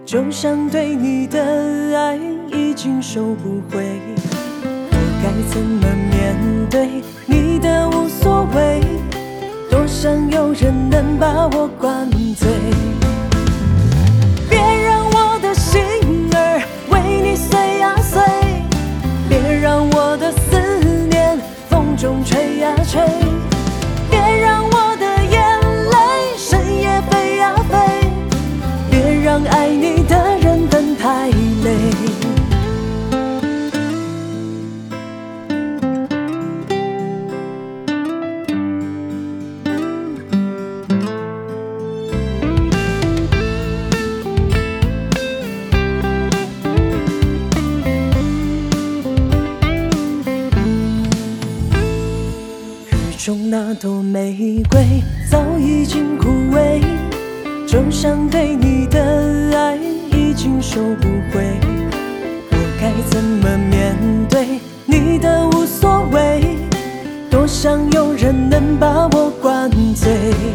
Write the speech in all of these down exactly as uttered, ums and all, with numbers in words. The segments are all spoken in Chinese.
就像对你的爱已经收不回，我该怎么面对你的无所谓？多想有人能把我灌醉，别让我的心儿为你碎呀碎，别让我的思念风中吹呀吹，别让我的眼泪深夜飞呀飞，别让爱你的人等太累。雨中那朵玫瑰早已经枯萎，就像对你的爱已经收不回，我该怎么面对你的无所谓？多想有人能把我灌醉，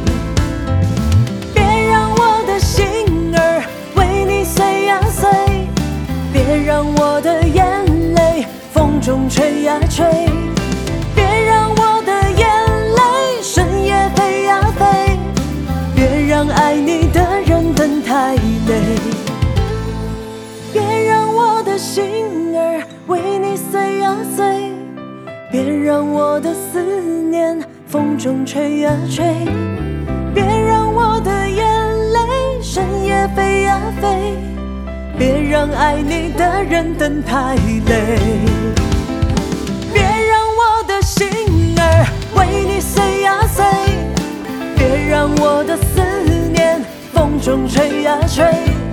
别让我的心儿为你碎呀碎，别让我的眼泪风中吹呀吹，别让我的眼泪深夜飞呀飞，别让爱你的人等太累，别让我的心儿为你碎呀碎，别让我的思念风中吹呀吹，别让我的眼泪深夜飞呀飞，别让爱你的人等太累，别让我的心儿为你碎呀碎，别让我的思念风中吹呀吹。